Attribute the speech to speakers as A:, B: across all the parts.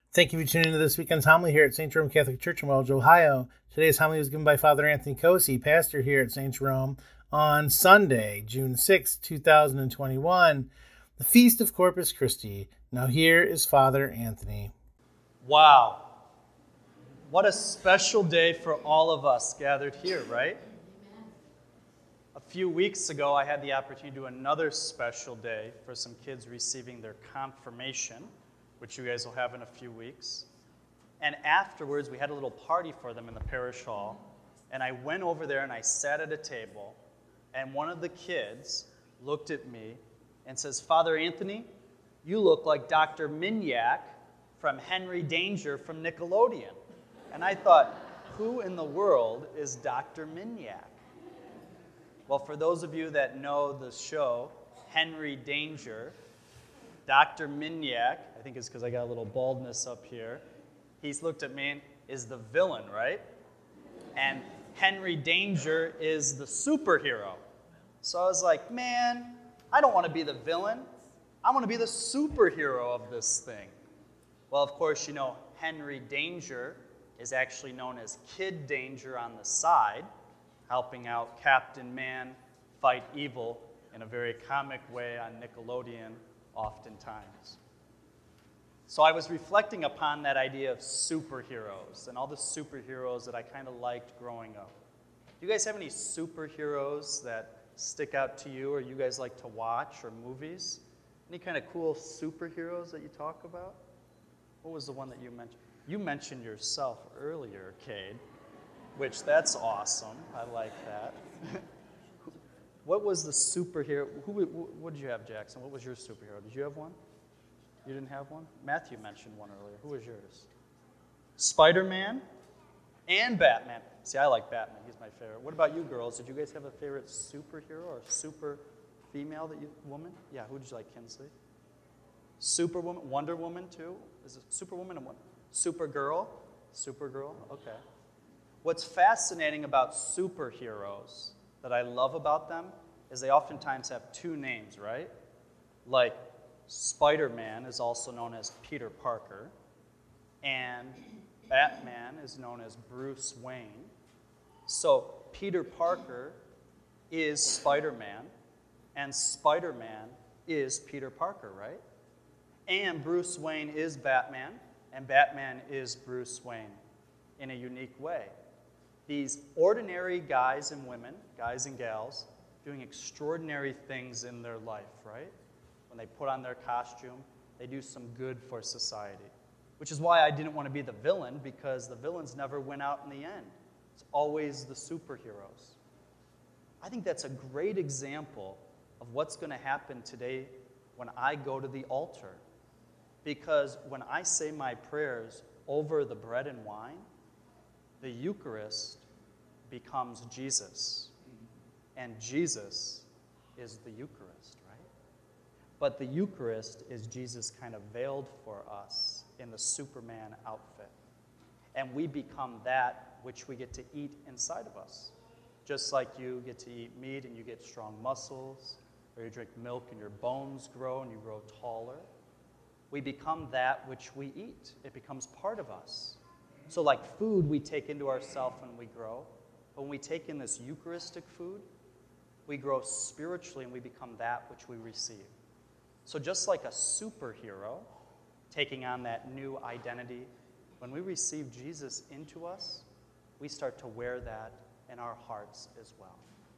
A: Thank you for tuning into this weekend's homily here at St. Jerome Catholic Church in Wells, Ohio. Today's homily was given by Father Anthony Cosi, pastor here at St. Jerome, on Sunday, June 6, 2021, the Feast of Corpus Christi. Now here is Father Anthony.
B: Wow. What a special day for all of us gathered here, right? A few weeks ago, I had the opportunity to do another special day for some kids receiving their confirmation, which you guys will have in a few weeks. And afterwards, we had a little party for them in the parish hall. And I went over there and I sat at a table, and one of the kids looked at me and says, "Father Anthony, you look like Dr. Minyak from Henry Danger from Nickelodeon." And I thought, who in the world is Dr. Minyak? Well, for those of you that know the show, Henry Danger, Dr. Minyak, I think it's because I got a little baldness up here, he's looked at me and is the villain, right? And Henry Danger is the superhero. So I was like, man, I don't want to be the villain. I want to be the superhero of this thing. Well, of course, you know, Henry Danger is actually known as Kid Danger on the side, helping out Captain Man fight evil in a very comic way on Nickelodeon oftentimes. So I was reflecting upon that idea of superheroes and all the superheroes that I kind of liked growing up. Do you guys have any superheroes that stick out to you or you guys like to watch, or movies? Any kind of cool superheroes that you talk about? What was the one that you mentioned? You mentioned yourself earlier, Cade, which that's awesome. I like that. What was the superhero? What did you have, Jackson? What was your superhero? Did you have one? You didn't have one? Matthew mentioned one earlier. Who was yours? Spider-Man and Batman. See, I like Batman. He's my favorite. What about you girls? Did you guys have a favorite superhero or super female woman? Yeah, who did you like, Kinsley? Superwoman, Wonder Woman too? Is it Superwoman and what? Supergirl? Supergirl, okay. What's fascinating about superheroes that I love about them is they oftentimes have two names, right? Like Spider-Man is also known as Peter Parker, and Batman is known as Bruce Wayne. So Peter Parker is Spider-Man, and Spider-Man is Peter Parker, right? And Bruce Wayne is Batman, and Batman is Bruce Wayne in a unique way. These ordinary guys and women, guys and gals, doing extraordinary things in their life, right? When they put on their costume, they do some good for society. Which is why I didn't want to be the villain, because the villains never win out in the end. It's always the superheroes. I think that's a great example of what's going to happen today when I go to the altar. Because when I say my prayers over the bread and wine, the Eucharist becomes Jesus. And Jesus is the Eucharist, right? But the Eucharist is Jesus kind of veiled for us in the Superman outfit. And we become that which we get to eat inside of us. Just like you get to eat meat and you get strong muscles, or you drink milk and your bones grow and you grow taller. We become that which we eat. It becomes part of us. So like food we take into ourselves when we grow, but when we take in this Eucharistic food, we grow spiritually and we become that which we receive. So just like a superhero taking on that new identity, when we receive Jesus into us, we start to wear that in our hearts as well.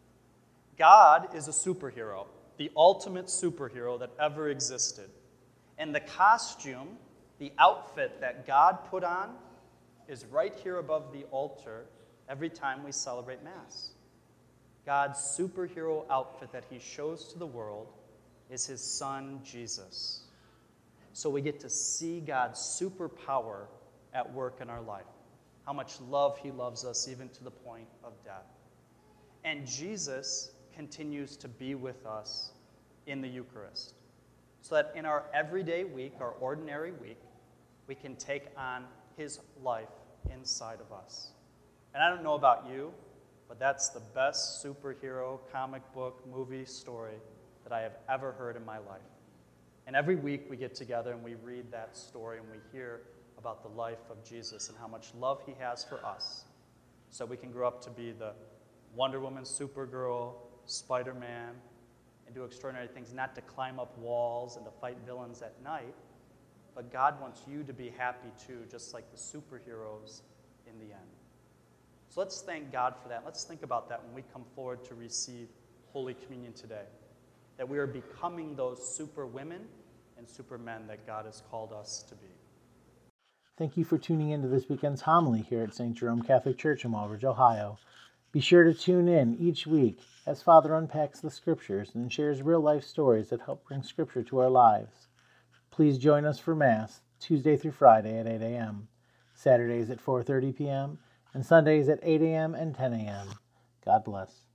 B: God is a superhero, the ultimate superhero that ever existed. And the costume, the outfit that God put on, is right here above the altar every time we celebrate Mass. God's superhero outfit that he shows to the world is his son, Jesus. So we get to see God's superpower at work in our life, how much love he loves us even to the point of death. And Jesus continues to be with us in the Eucharist, so that in our everyday week, our ordinary week, we can take on his life inside of us. And I don't know about you, but that's the best superhero comic book movie story that I have ever heard in my life. And every week we get together and we read that story and we hear about the life of Jesus and how much love he has for us, so we can grow up to be the Wonder Woman, Supergirl, Spider-Man, and do extraordinary things, not to climb up walls and to fight villains at night, but God wants you to be happy too, just like the superheroes in the end. So let's thank God for that. Let's think about that when we come forward to receive Holy Communion today, that we are becoming those super women and super men that God has called us to be.
A: Thank you for tuning in to this weekend's homily here at St. Jerome Catholic Church in Walbridge, Ohio. Be sure to tune in each week as Father unpacks the Scriptures and shares real-life stories that help bring Scripture to our lives. Please join us for Mass Tuesday through Friday at 8 a.m., Saturdays at 4:30 p.m., and Sundays at 8 a.m. and 10 a.m. God bless.